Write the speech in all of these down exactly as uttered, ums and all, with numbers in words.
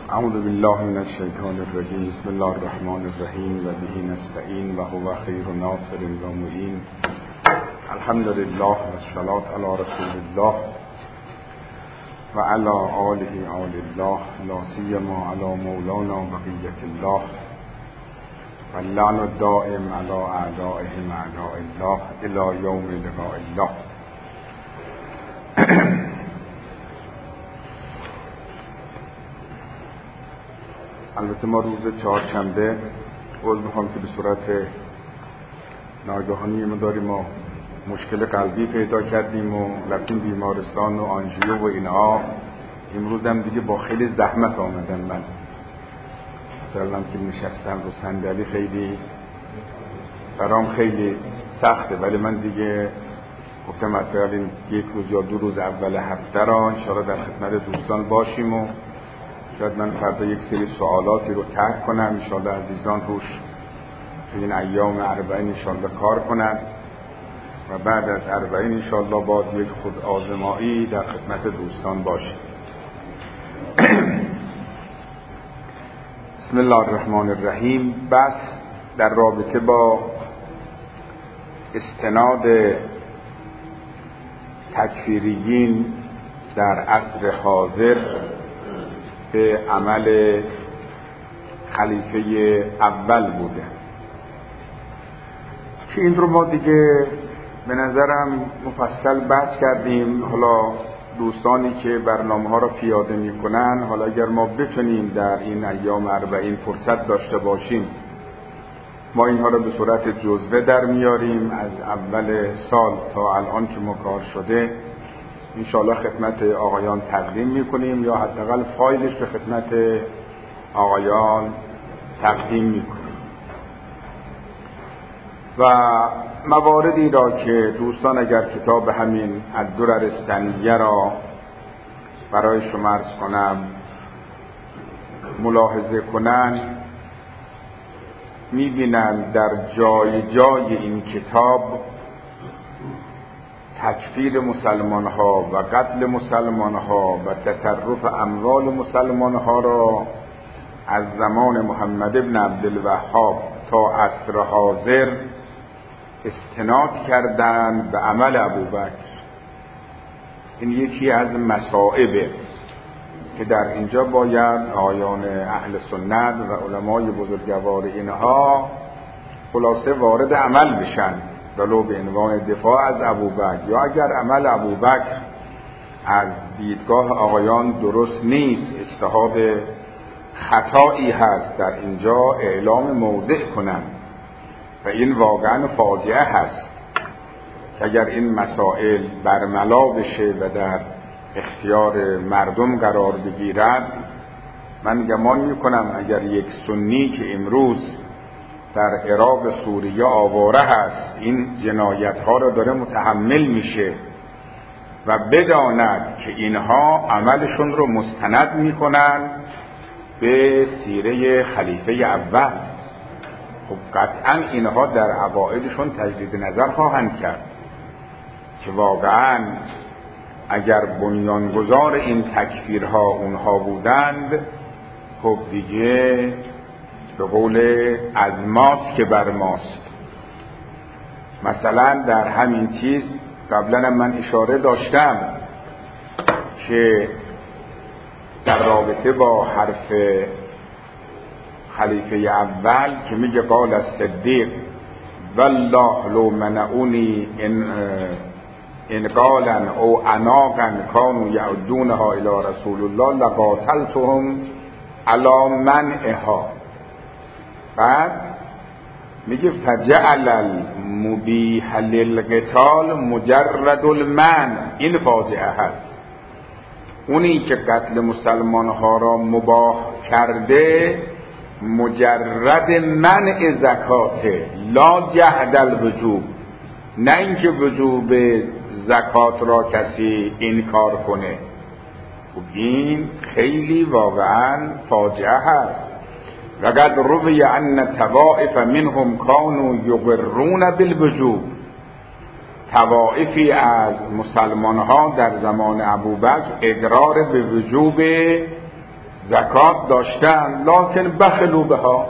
اعوذ بالله من الشیطان الرجیم. بسم الله الرحمن الرحیم و به نستعین و هو خیر ناصر و معین. الحمد لله و الصلاة علی رسول الله و علی آله آل الله، لا سیما علی مولانا بقیة الله و اللعن الدائم علی اعدائهم اعداء الله الی یوم لقاء الله. البته ما روز چهارشنبه عذر میخوام که به صورت ناگهانی ما داریم ما مشکل قلبی پیدا کردیم و رفتیم بیمارستان و آنژیو و اینها. امروز هم دیگه با خیلی زحمت آمدن. من دارم که نشستم رو صندلی خیلی برام خیلی سخته، ولی من دیگه گفتم حداقل این یک روز یا دو روز اول هفته را انشاءالله در خدمت دوستان باشیم و شاید من فردا یک سری سوالاتی رو طرح کنم. انشاءالله عزیزان روش تو این ایام اربعین انشاءالله کار کنن و بعد از اربعین انشاءالله باز یک خود آزمایی در خدمت دوستان باشیم. بسم الله الرحمن الرحیم. بس در رابطه با استناد تکفیریین در عصر حاضر به عمل خلیفه اول بوده که این رو ما دیگه به نظرم مفصل بحث کردیم. حالا دوستانی که برنامه ها را پیاده می کنن، حالا اگر ما بتونیم در این ایام اربعین فرصت داشته باشیم ما اینها را به صورت جزوه در میاریم از اول سال تا الان که ما کار شده انشاءالله خدمت آقایان تقدیم میکنیم یا حداقل فایلش به خدمت آقایان تقدیم میکنیم و مواردی را که دوستان اگر کتاب همین الدرر السنیه را برای شما عرض کنم ملاحظه کنن میبینن در جای جای این کتاب تکفیر مسلمان ها و قتل مسلمان ها و تصرف اموال مسلمان ها را از زمان محمد ابن عبدالوهاب تا عصر حاضر استناد کردند به عمل ابوبکر. این یکی از مصائبه که در اینجا باید آیان اهل سنت و علمای بزرگوار اینها خلاصه وارد عمل بشن، ولو به عنوان دفاع از ابوبکر، یا اگر عمل ابوبکر از دیدگاه آقایان درست نیست، اجتهاد خطایی هست، در اینجا اعلام موضع کنند و این واقعا فاجعه هست که اگر این مسائل برملا بشه و در اختیار مردم قرار بگیرد. من گمان میکنم اگر یک سنی که امروز در عراق سوریه آواره هست این جنایت ها را داره متحمل میشه و بداند که اینها عملشون رو مستند میکنن به سیره خلیفه اول، خب قطعا اینها در عقایدشون تجدید نظر خواهند کرد که واقعا اگر بنیانگذار این تکفیرها اونها بودند خب دیگه به قول از ماست که بر ماست. مثلا در همین چیز قبلا من اشاره داشتم که در رابطه با حرف خلیفه اول که میگه قال الصدیق والله لو منعونی ان ان قالا او عناقا كانوا يعدونها الى رسول الله لقاتلتهم على منعها. بعد میگه فجعل المبیح للقتال مجرد المنع. این فاجعه هست. اونی که قتل مسلمان ها را مباح کرده مجرد منع زکاته، لا جحد الوجوب، نه اینکه وجوب زکات را کسی انکار کنه. این خیلی واقعا فاجعه هست. وقد روی ان طوائف منهم كانوا یقرون بالوجوب. طوائفی از مسلمان ها در زمان ابوبکر اقرار به وجوب زکات داشتن لکن بخلوا بها،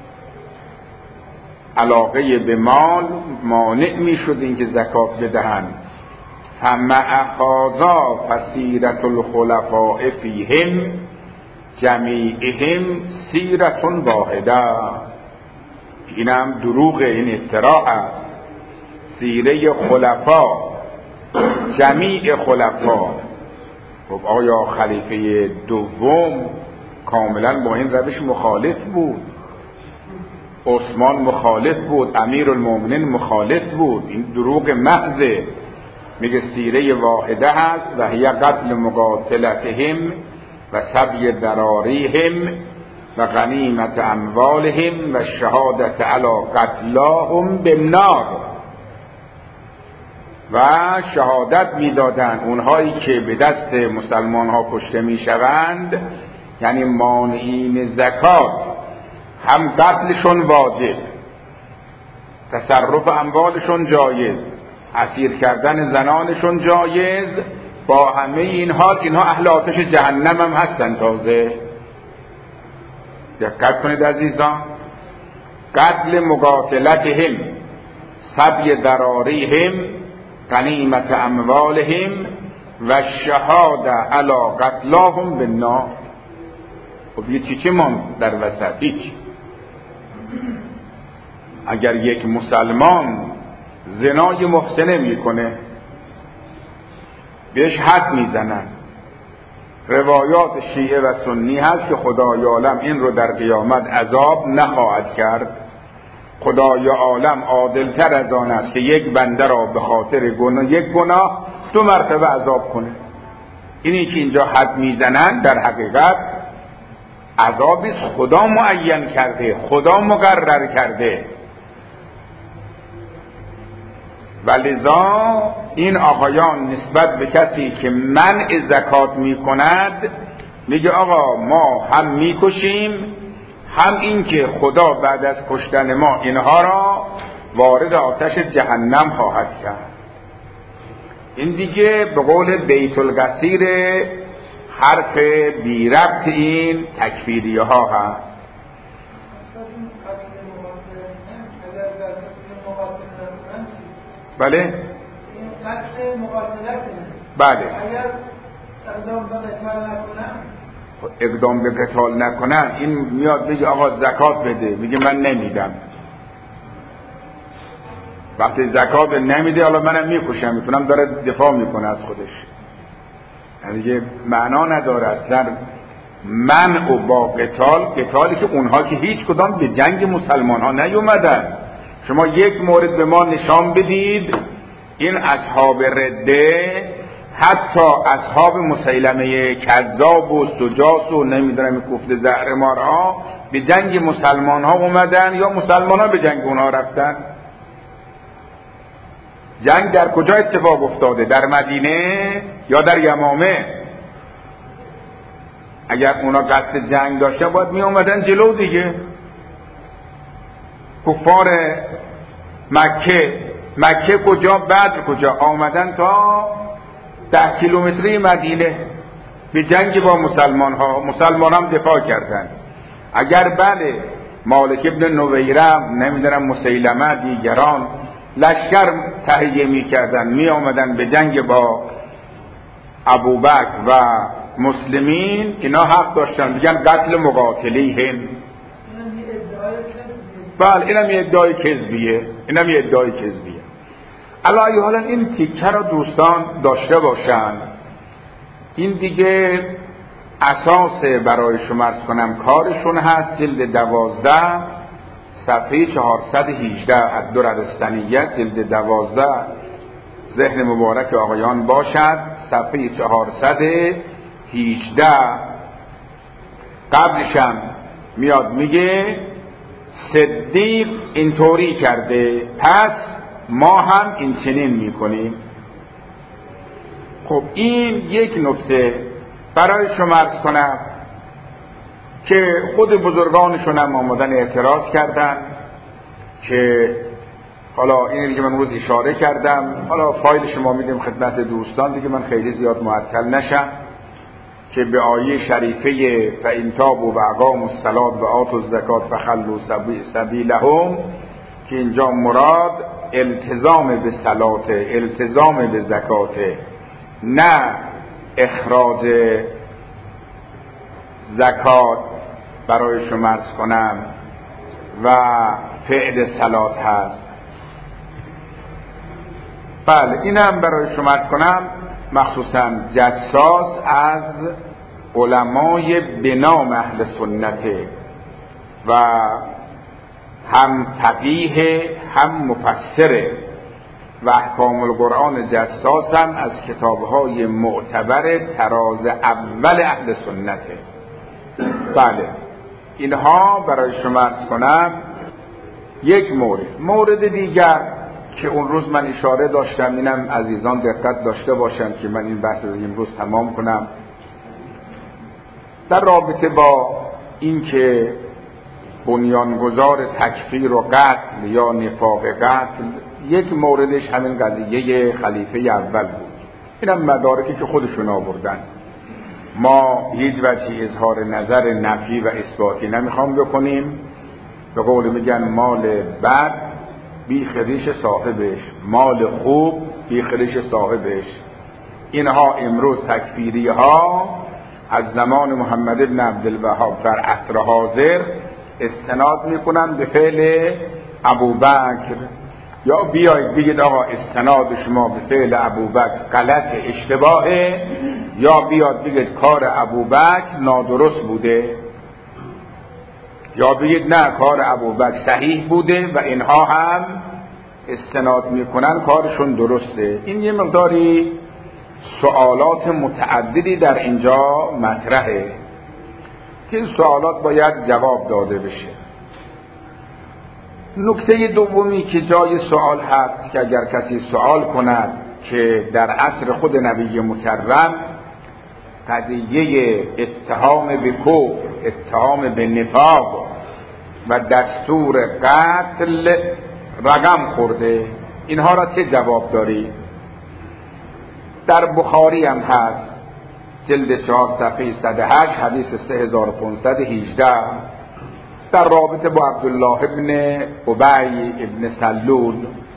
علاقه به مال مانع می شد این که زکات بدهند. فمع هذا فسیرة الخلفاء فیهم جمیعهم سیرة واحده. اینم دروغ، این افتراء است. سیره خلفا، جمیع خلفا. خب آیا خلیفه دوم کاملا با این روش مخالف بود؟ عثمان مخالف بود، امیرالمومنین مخالف بود. این دروغ محضه. میگه سیره واحده هست و هی قتل مقاتلتهم و سبی دراریهم و غنیمت اموالهم و شهادت علی قتلاهم بالنار. و شهادت میدادن اونهایی که به دست مسلمان ها کشته میشوند، یعنی مانعین زکات، هم قتلشون واجب، تصرف اموالشون جایز، اسیر کردن زنانشون جایز. با همه اینها که اینها اهل آتش جهنم هم هستن. تازه دقت کنید عزیزان، قتل مقاتلتهم، سبی دراریهم، غنیمت اموالهم و شهاده علی قتلاهم بالنار. خب یه چی چی من در وسط؟ هیچ. اگر یک مسلمان زنای محسنه میکنه بهش حد میزنن. روایات شیعه و سنی هست که خدای عالم این رو در قیامت عذاب نخواهد کرد. خدای عالم عادلتر از آن است که یک بنده را به خاطر گناه یک گناه دو مرتبه عذاب کنه. اینی که اینجا حد میزنن در حقیقت عذابی خدا معین کرده، خدا مقرر کرده. ولذا این آقایان نسبت به کسی که منع زکات میکند میگه آقا ما هم میکشیم، هم این که خدا بعد از کشتن ما اینها را وارد آتش جهنم خواهد کرد. این دیگه به قول بیت القصیر حرف بی ربط این تکفیریه ها هست. بله این قتل مقاتلت. بله. اگر اقدام به قتال نکنن اقدام به قتال نکنن این میاد بگه آقا زکات بده، میگه من نمیدم. وقتی زکات نمیده حالا منم میکشم، میتونم داره دفاع میکنه از خودش. دیگه معنا نداره اصلا منع و با قتال، قتالی که اونها که هیچ کدام به جنگ مسلمان ها نیومدن. شما یک مورد به ما نشان بدید این اصحاب رده، حتی اصحاب مسیلمه کذاب و سجاس و نمیدونم کوفت زهرمارها به جنگ مسلمان ها اومدن یا مسلمان ها به جنگ اونها رفتن؟ جنگ در کجا اتفاق افتاده؟ در مدینه یا در یمامه؟ اگر اونا قصد جنگ داشتن باید می اومدن جلو دیگه. کفار مکه مکه کجا؟ بدر کجا؟ آمدن تا ده کیلومتری مدینه به جنگ با مسلمان ها. مسلمان هم دفاع کردن. اگر بله مالک ابن نویرم نمیدونم مسیلمه دیگران لشکر تهیه می کردن می آمدن به جنگ با ابوبکر و مسلمین، اینا حق داشتن بگن قتل مقاتلیهم. بله اینم یه ادعای کذبیه، اینم یه ادعای کذبیه. الان حالا این تیکه رو دوستان داشته باشن. این دیگه اساس برای شما عرض کنم کارشون هست. جلد دوازده صفحه چهارصد و هجده الدررالسنیه، جلد دوازده، ذهن مبارک آقایان باشد، صفحه چهارصد و هجده. قبلشم میاد میگه صدیق اینطوری کرده پس ما هم این چنین میکنیم. خب این یک نکته برای شما عرض کنم که خود بزرگانشون هم آمدن اعتراض کردن که حالا این دیگه من روز اشاره کردم، حالا فایل شما میدیم خدمت دوستان دیگه، من خیلی زیاد معطل نشم. که به آیه شریفه فإن تابوا و اقاموا الصلاة و آتوا الزکاة فخلوا سبیلهم که اینجا مراد التزام به صلات، التزام به زکات، نه اخراج زکات برای شما عرض کنم و فعل صلات هست. بله اینم برای شما عرض کنم مخصوصا جساس از علمای بنام اهل سنته و هم فقیه هم مفسره و احکام القرآن جساس هم از کتابهای معتبر طراز اول اهل سنته. بله اینها برای شما عرض کنم یک مورد. مورد دیگر که اون روز من اشاره داشتم، اینم عزیزان دقت داشته باشن که من این بحث رو امروز تمام کنم، در رابطه با این که بنیانگذار تکفیر و قتل یا نفاق قتل یک موردش همین قضیه خلیفه اول بود. اینم مدارکی که خودشون آوردن، ما هیچ وجهی اظهار نظر نفی و اثباتی نمیخوام بکنیم. به قول میگن مال بد بیخ ریش صاحبش، مال خوب بیخ ریش صاحبش. اینها امروز تکفیری ها از زمان محمد ابن عبدالوهاب در عصر حاضر استناد میکنن به فعل ابوبکر، یا بیایید بگید آقا استناد شما به فعل ابوبکر غلط اشتباهه، یا بیاد بگید کار ابوبکر نادرست بوده، یا بگید نه کار ابوبکر صحیح بوده و اینها هم استناد میکنن کارشون درسته. این یه مقداری سوالات متعددی در اینجا مطرحه که این سوالات باید جواب داده بشه. نکته دومی که جای سوال هست که اگر کسی سوال کند که در عصر خود نبی مکرم قضیه اتهام به کفر، اتهام به نفاق و دستور قتل رقم خورده، اینها را چه جواب داری؟ در بخاری هم هست جلد چهار صفحه صد و هشت حدیث سه هزار و پانصد و هجده در رابطه با عبدالله ابن ابی ابن سلول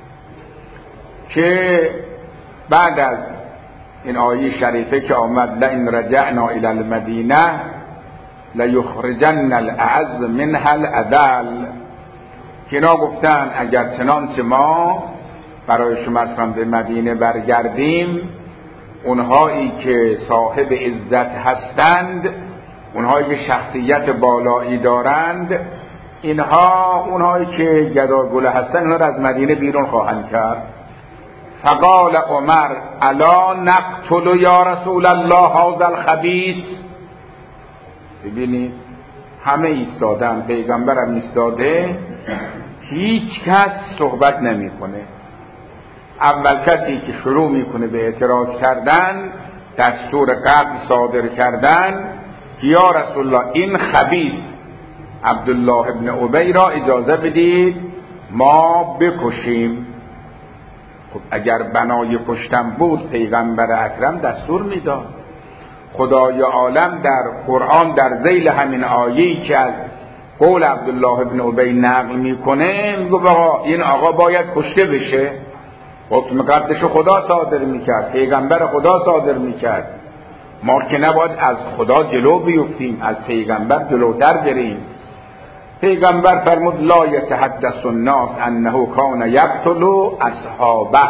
که بعد از این آیه شریفه که آمد لئن رجعنا الی المدینه لیخرجن الاعز منها الاذل، که اینا گفتن اگر چنانچه ما برای شما اصلا به مدینه برگردیم، اونهایی که صاحب عزت هستند، اونهایی که شخصیت بالایی دارند، اینها اونهایی که گداگله هستند، اینها را از مدینه بیرون خواهند کرد. فقال عمر الا نقتل یا رسول الله هذا الخبیث. ببینید همه ایستادن، پیغمبرم ایستاده، هیچ کس صحبت نمیکنه. اول کسی که شروع میکنه به اعتراض کردن، دستور قتل صادر کردن که یا رسول الله این خبیث عبدالله ابن ابی را اجازه بدید ما بکشیم. خب اگر بنای کشتن بود پیغمبر اکرم دستور میداد. خدای عالم در قرآن در ذیل همین آیه‌ای که از قول عبدالله ابن ابی نقل میکنه میگه آقا این آقا باید کشته بشه. حکم قتلش خدا صادر میکرد، پیغمبر خدا صادر میکرد. ما که نباید از خدا جلو بیفتیم، از پیغمبر جلوتر بریم. پیغمبر فرمود لا یتحدث الناس انه کان یقتل اصحابه.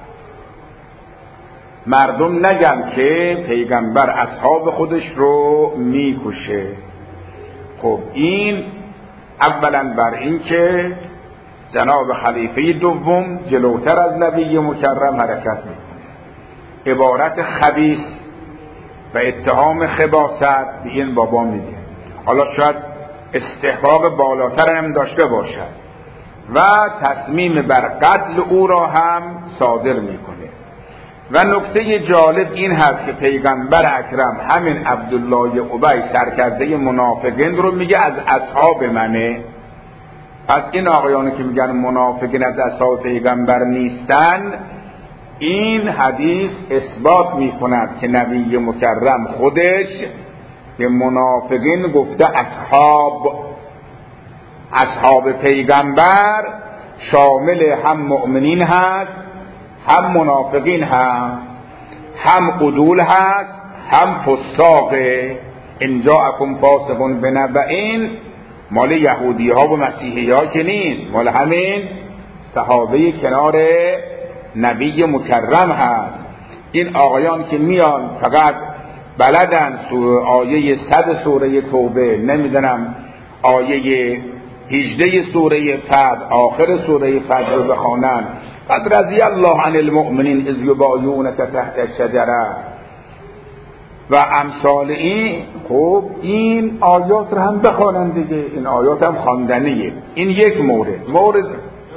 مردم نگن که پیغمبر اصحاب خودش رو میکشه. خب این اولا بر این که جناب خلیفه دوم جلوتر از نبی مکرم حرکت میکنه. عبارت خبیث و اتهام خباثت به این بابا میده. حالا شاید استحقاق بالاتر هم داشته باشد و تصمیم بر قتل او را هم صادر میکنه. و نکته جالب این هست که پیغمبر اکرم همین عبدالله ابی سرکرده منافقین رو میگه از اصحاب منه. پس این آقایانی که میگن منافقین از اصحاب پیغمبر نیستن، این حدیث اثبات می کند که نبی مکرم خودش به منافقین گفته اصحاب. اصحاب پیغمبر شامل هم مؤمنین هست، هم منافقین هست، هم عدول هست، هم فساقه. ان جاءکم فاسق بنبأ مال یهودی ها و مسیحی ها که نیست، مال همین صحابه کنار نبی مکرم هست. این آقایان که میان فقط بلدن سوره آیه صد سوره توبه، نمیدونم آیه هجده سوره فتح، آخر سوره فتح رو بخوانن، قد رضی الله عن المؤمنین اذ یبایعونک تحت الشجره و امثال این. خب این آیات رو هم بخوانن دیگه، این آیات هم خواندنیه. این یک مورد. مورد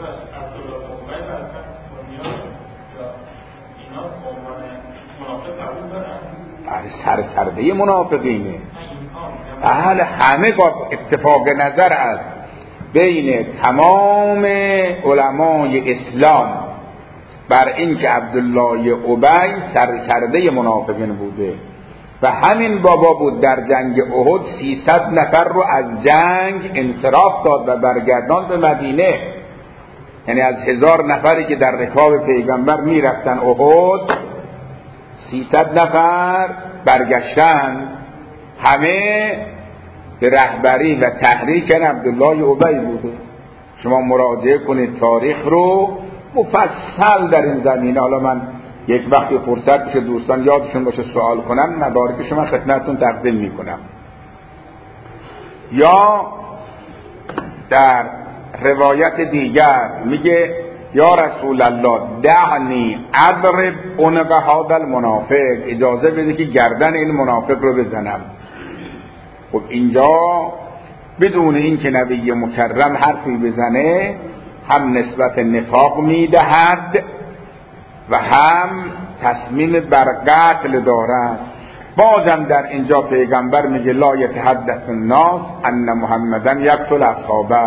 سرکرده منافقینه. بله همه با اتفاق نظر است بین تمام علمای اسلام بر این که عبدالله ابی سرکرده منافقین بوده و همین بابا بود در جنگ احد سیصد نفر رو از جنگ انصراف داد و برگردان به مدینه. یعنی از هزار نفری که در رکاب پیغمبر میرفتن احد، سیصد نفر برگشتن، همه به رهبری و تحریک عبدالله ابی بوده. شما مراجعه کنید تاریخ رو مفصل در این زمینه. حالا من یک وقتی فرصت بشه دوستان یادشون باشه سوال کنن، مدارکش من خدمتتون تقدیم میکنم. یا در روایت دیگر میگه یا رسول الله دعنی اضرب عنق هذا المنافق، اجازه بده که گردن این منافق رو بزنم. خب اینجا بدون این که نبی مکرم حرفی بزنه هم نسبت نفاق میدهد و هم تصمیم بر قتل دارد. بازم در اینجا پیغمبر میگه لا یتحدث الناس ان محمدن یقتل اصحابه.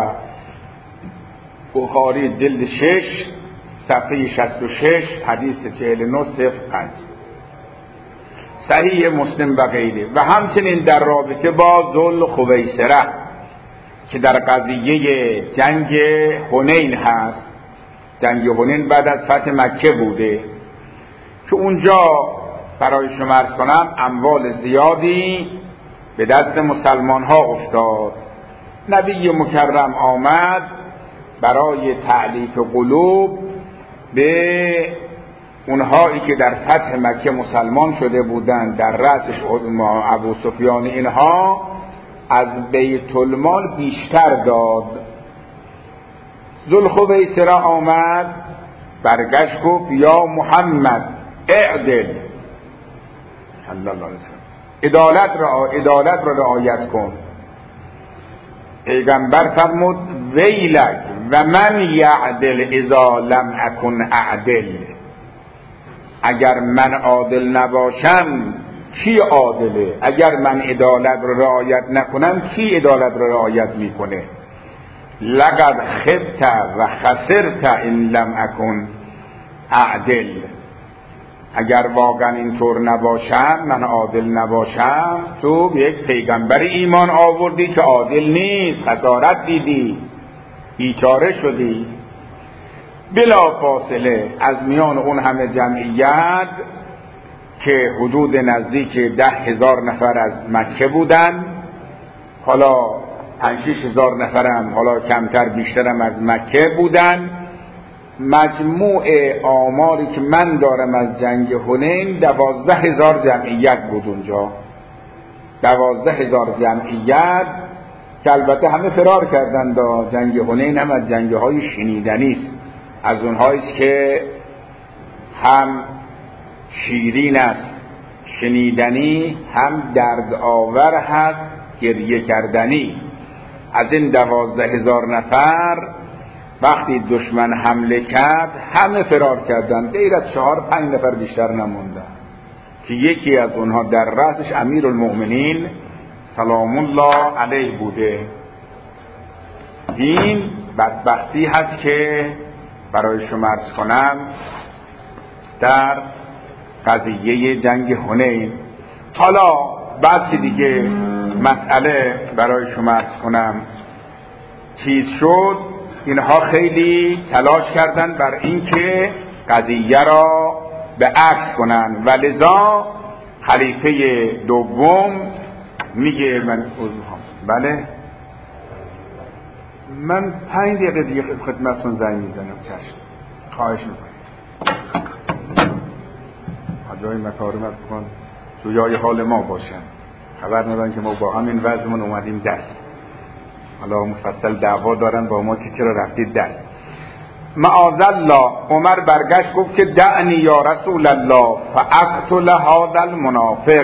بخاری جلد شش صفحه شصت و شش حدیث چهل و نه صفر پنج، صحیح مسلم و غیره. و همچنین در رابطه با ذل خویسره که در قضیه جنگ حنین هست، جنگ حنین بعد از فتح مکه بوده که اونجا برای شما عرض کنم اموال زیادی به دست مسلمان ها افتاد. نبی مکرم آمد برای تعلیف قلوب به اونهایی که در فتح مکه مسلمان شده بودند، در رأسش ابو سفیان، اینها از بیت المال بیشتر داد. ذوالخویسره آمد برگشت گفت یا محمد اعدل، صلی الله علیه وسلم، عدالت را عدالت را رعایت کن. پیغمبر فرمود ویلک و من یعدل اذا لم اکن اعدل، اگر من عادل نباشم کی عادله؟ اگر من عدالت را رعایت نکنم کی عدالت را رعایت میکنه؟ لقد خبت و خسرت ان لم اکن اعدل، اگر واقعا اینطور نباشم، من عادل نباشم، تو یک پیغمبر ایمان آوردی که عادل نیست، خسارت دیدی، بیچاره شدی. بلا فاصله از میان اون همه جمعیت که حدود نزدیک ده هزار نفر از مکه بودن، حالا پنج شش هزار نفرم، حالا کمتر بیشترم از مکه بودن، مجموع آماری که من دارم از جنگ حنین دوازده هزار جمعیت بود اونجا. دوازده هزار جمعیت که البته همه فرار کردند. جنگ حنین هم از جنگ های شنیدنی است، از اونهاییست که هم شیرین است شنیدنی، هم درد آور هست گریه کردنی. از این دوازده هزار نفر وقتی دشمن حمله کرد همه فرار کردند، غیر از چهار پنج نفر بیشتر نموندن که یکی از اونها در رأسش امیرالمؤمنین سلام الله علیه بوده. این بدبختی هست که برای شما عرض کنم در قضیه جنگ حنین. حالا بعد دیگه مسئله برای شما عرض کنم چیز شد، اینها خیلی تلاش کردن بر اینکه قضیه را به عکس کنن و لذا خلیفه دوم میگه من عذر میخوام. بله من پنج دقیقه دیگه خدمتتون زنگ میزنم. چشم، خواهش میکنم. حاجای مکارمت کن جویای حال ما باشن، خبر ندارن که ما با همین وضعمون اومدیم دست. حالا مفصل دعوا دارن با ما که چرا رفتید دست. معاذالله عمر برگشت گفت که دعنی یا رسول الله فاقتل هذا المنافق،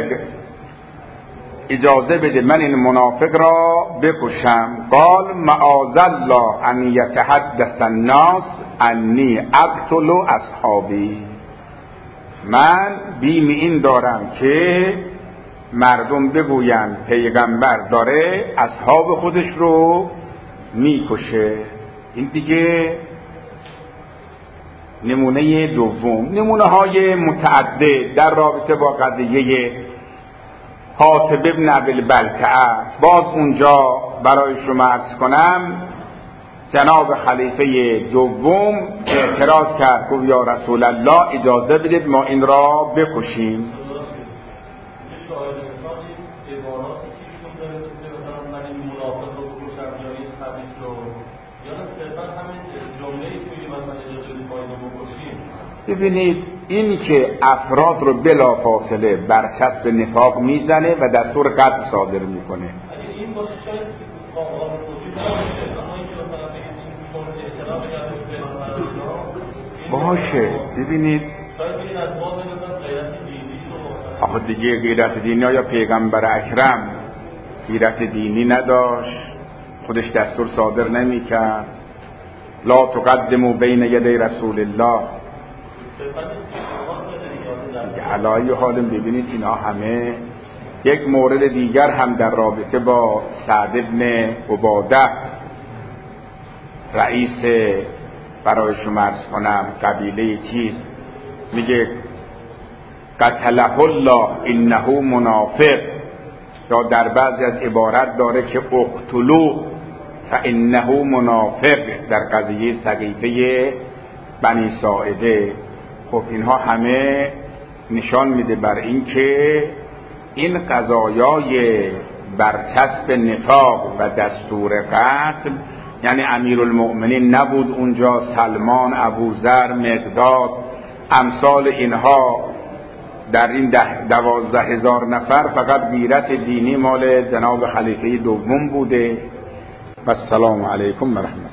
اجازه بده من این منافق را بکشم. قال معاذالله ان یتحدث الناس انی اقتل اصحابی، من بیم این دارم که مردم بگویند پیغمبر داره اصحاب خودش رو میکشه. این دیگه نمونه دوم. نمونه های متعدد در رابطه با قضیه حاطب ابن ابی البلتعه. باز اونجا برای شما عرض کنم جناب خلیفه دوم اعتراض کرد، گفت یا رسول الله اجازه بدید ما این را بکشیم. ببینید این که افراد رو بلا فاصله برچسب نفاق میزنه و دستور قتل صادر میکنه. باشه ببینید آخه دیگه غیرت دینی یا پیغمبر اکرم غیرت دینی نداشت، خودش دستور صادر نمیکرد لا تقدموا بین یدی رسول الله. علایه حالم ببینید اینا همه. یک مورد دیگر هم در رابطه با سعد ابن عباده رئیس برای شما عرض کنم قبیله چیز، میگه قتله الله انه منافق، یا در بعضی از عبارت داره که اقتلوه فانه منافق در قضیه سقیفه بنی ساعده. خب اینها همه نشان میده بر این که این قضایای برچسب نفاق و دستور قتل، یعنی امیرالمؤمنین نبود اونجا، سلمان، ابوذر، مقداد، امثال اینها، در این ده دوازده هزار نفر فقط غیرت دینی مال جناب خلیفه دوم بوده. و السلام علیکم و رحمت